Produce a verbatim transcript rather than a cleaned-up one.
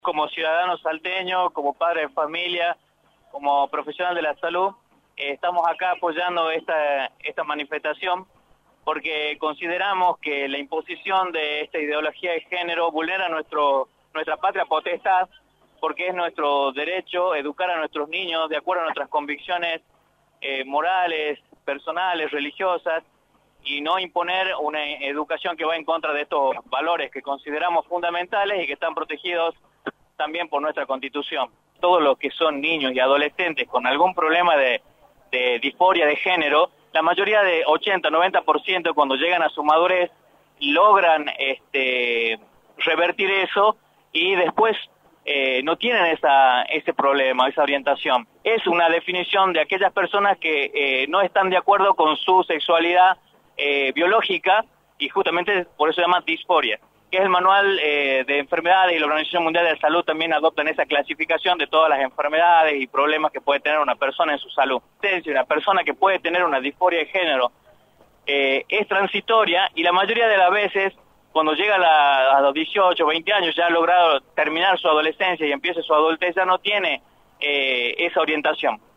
Como ciudadano salteño, como padre de familia, como profesional de la salud, eh, estamos acá apoyando esta, esta manifestación porque consideramos que la imposición de esta ideología de género vulnera nuestro, nuestra patria potestad, porque es nuestro derecho educar a nuestros niños de acuerdo a nuestras convicciones eh, morales, personales, religiosas, y no imponer una educación que va en contra de estos valores que consideramos fundamentales y que están protegidos también por nuestra Constitución. Todos los que son niños y adolescentes con algún problema de, de disforia de género, la mayoría de ochenta a noventa por ciento cuando llegan a su madurez logran este, revertir eso y después eh, no tienen esa, ese problema, esa orientación. Es una definición de aquellas personas que eh, no están de acuerdo con su sexualidad eh, biológica y justamente por eso se llama disforia, que es el manual eh, de enfermedades, y la Organización Mundial de la Salud también adoptan esa clasificación de todas las enfermedades y problemas que puede tener una persona en su salud. Una persona que puede tener una disforia de género eh, es transitoria y la mayoría de las veces cuando llega a, la, a los dieciocho, veinte años ya ha logrado terminar su adolescencia y empieza su adultez, ya no tiene eh, esa orientación.